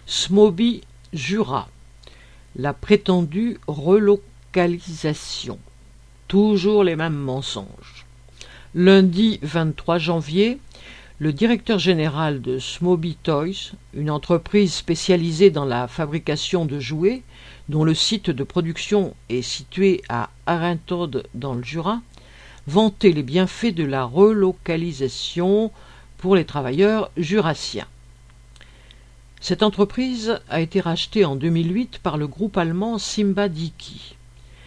Smoby Jura, la prétendue relocalisation. Toujours les mêmes mensonges. Lundi 23 janvier, le directeur général de Smoby Toys, une entreprise spécialisée dans la fabrication de jouets, dont le site de production est situé à Arinthod dans le Jura, vantait les bienfaits de la relocalisation pour les travailleurs jurassiens. Cette entreprise a été rachetée en 2008 par le groupe allemand Simba Dicky.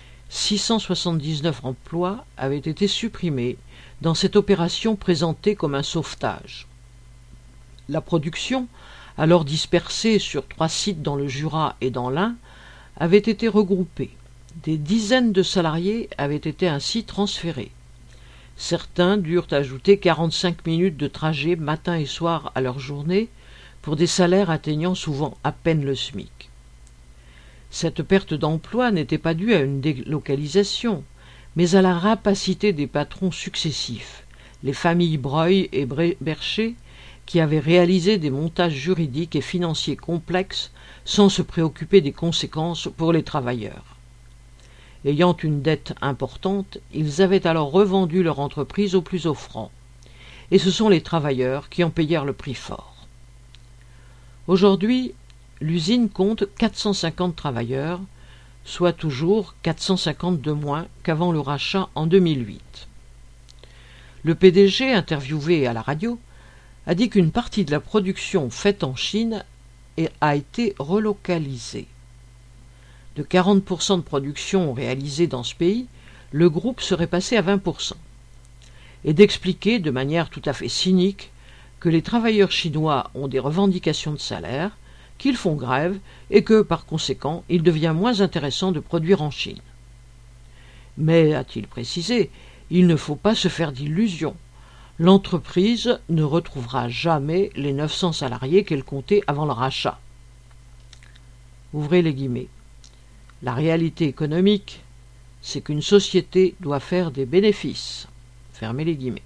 679 emplois avaient été supprimés dans cette opération présentée comme un sauvetage. La production, alors dispersée sur 3 sites dans le Jura et dans l'Ain, avait été regroupée. Des dizaines de salariés avaient été ainsi transférés. Certains durent ajouter 45 minutes de trajet matin et soir à leur journée, pour des salaires atteignant souvent à peine le SMIC. Cette perte d'emploi n'était pas due à une délocalisation, mais à la rapacité des patrons successifs, les familles Breuil et Bercher, qui avaient réalisé des montages juridiques et financiers complexes sans se préoccuper des conséquences pour les travailleurs. Ayant une dette importante, ils avaient alors revendu leur entreprise au plus offrant, et ce sont les travailleurs qui en payèrent le prix fort. Aujourd'hui, l'usine compte 450 travailleurs, soit toujours 450 de moins qu'avant le rachat en 2008. Le PDG, interviewé à la radio, a dit qu'une partie de la production faite en Chine a été relocalisée. De 40% de production réalisée dans ce pays, le groupe serait passé à 20%. Et d'expliquer de manière tout à fait cynique que les travailleurs chinois ont des revendications de salaire, qu'ils font grève et que, par conséquent, il devient moins intéressant de produire en Chine. Mais, a-t-il précisé, il ne faut pas se faire d'illusions. L'entreprise ne retrouvera jamais les 900 salariés qu'elle comptait avant le rachat. Ouvrez les guillemets. La réalité économique, c'est qu'une société doit faire des bénéfices. Fermez les guillemets.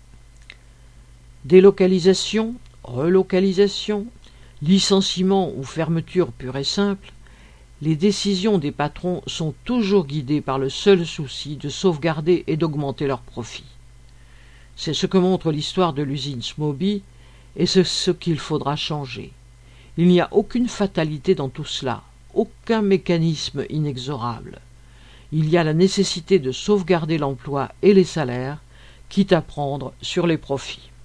Délocalisation, relocalisation, licenciement ou fermeture pure et simple, les décisions des patrons sont toujours guidées par le seul souci de sauvegarder et d'augmenter leurs profits. C'est ce que montre l'histoire de l'usine Smoby, et c'est ce qu'il faudra changer. Il n'y a aucune fatalité dans tout cela, aucun mécanisme inexorable. Il y a la nécessité de sauvegarder l'emploi et les salaires, quitte à prendre sur les profits.